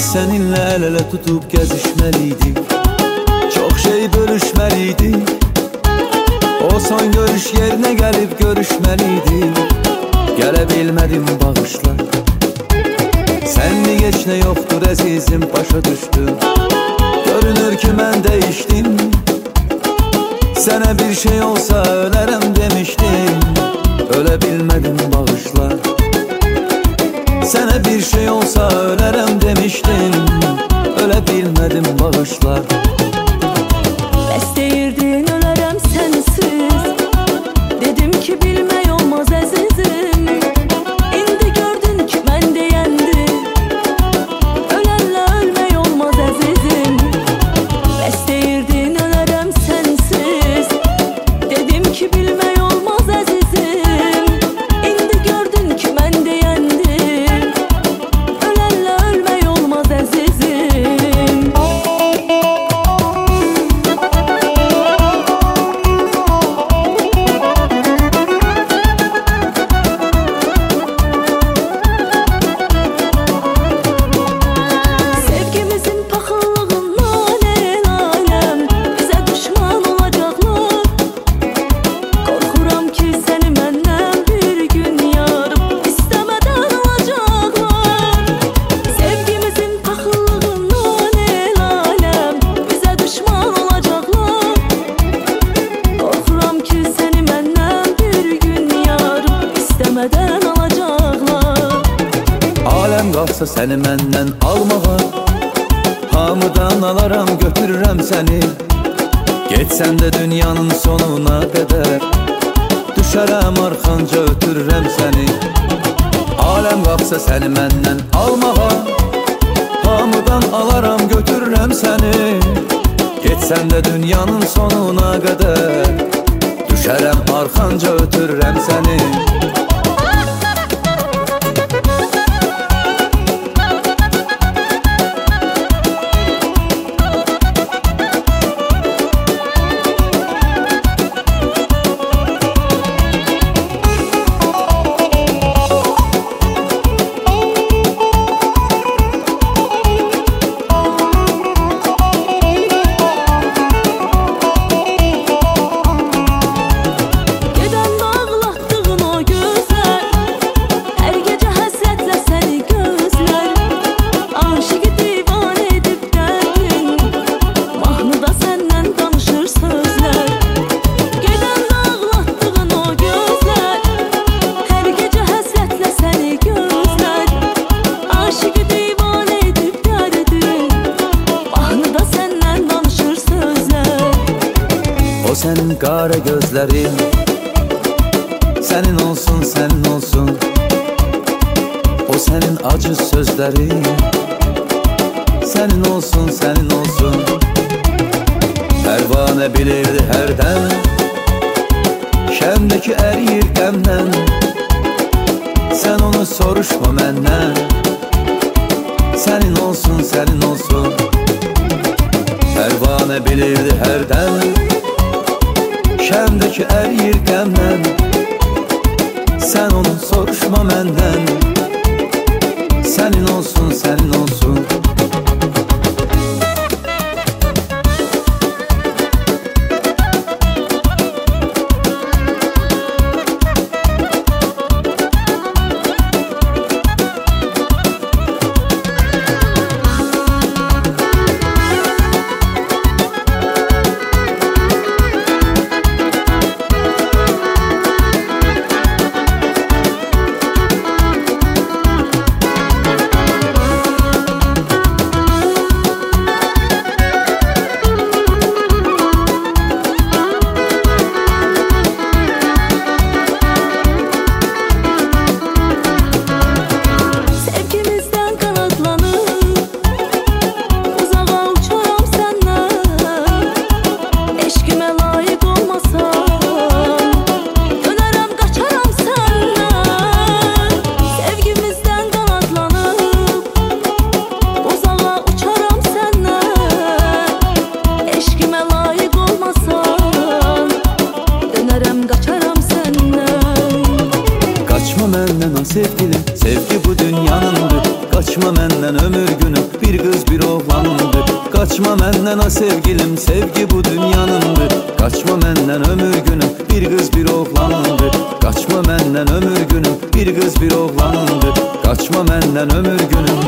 Seninle el ele tutup gezişmeliydik, çok şey bölüşmeliydik. O son görüş yerine gelip görüşmeliydik. Gelebilmedim bağışla. Senli geç ne yoktur əzizim, başa düşdüm. Görünür ki mən değiştim. Sənə bir şey olsa ölərəm demiştim. Ölə bilmədim bağışla. Sənə bir şey olsa ölərəm demiştim. Ölə bilmədim bağışla. Bəs deyirdin ölərəm sənsiz. Dedim ki bilmək olmaz əzizim. İndi gördün ki mən deyəndim. Ölərlə ölmək olmaz əzizim. Bəs deyirdin ölərəm sənsiz. Dedim ki bilmək olmaz əzizim. İndi gördün ki mən deyəndim. Ölərlə ölmək olmaz əzizim. Sevgimizin paxıllığından el aləm bizə düşman olacaqlar. Qorxuram ki səni məndən bir gün yarıb istəmədən alacaqlar. Sevgimizin paxıllığından el aləm bizə düşman olacaqlar. Qorxuram ki səni məndən bir gün yarıb istəmədən alacaqlar. Aləm qalsa səni məndən almağa, hamıdan alaram götürürəm səni. Getsən də dünyanın sonuna qədər, düşərəm arxanca ötürürəm səni. Aləm qalsa səni məndən almağa, hamıdan alaram götürürəm səni. Getsən də dünyanın sonuna qədər, düşərəm arxanca ötürürəm səni. Gedən bağlatdığın o gözlər, hər gecə həsrətlə səni gözlər. Aşıqı divan edib dərdin, mahnıda səndən danışır sözlər. Gedən bağlatdığın o gözlər, hər gecə həsrətlə səni gözlər. Aşıqı divan edib dərdin, mahnıda səndən danışır sözlər. O sənin qara gözlərin, sənin olsun, sənin olsun. O sənin acı sözlərin, sənin olsun, sənin olsun. Pərvanə bilirdi hərdən, şəmdəki əriyir qəmdən. Sən onu soruşma məndən, sənin olsun, sənin olsun. Pərvanə bilirdi hərdən, şəmdəki əriyir qəmdən. Sən onu soruşma məndən, sənin olsun, sənin olsun. Sevgimizdən qanadlanıb uzağa uçaram səndən. Eşqimə layiq olmasan, dönərəm qaçaram səndən. Sevgimizdən qanadlanıb uzağa uçaram səndən. Eşqimə layiq olmasan, dönərəm qaçaram səndən. Qaçma məndən o sevgilim, sevgi bu dünyanındır. Kaçma məndən ömür günüm, bir qız bir oğlanımdır. Kaçma məndən ha sevgilim, sevgi bu dünyanındır. Kaçma məndən ömür günüm, bir qız bir oğlanındır. Kaçma məndən ömür günüm, bir qız bir oğlanındır. Kaçma məndən ömür günüm.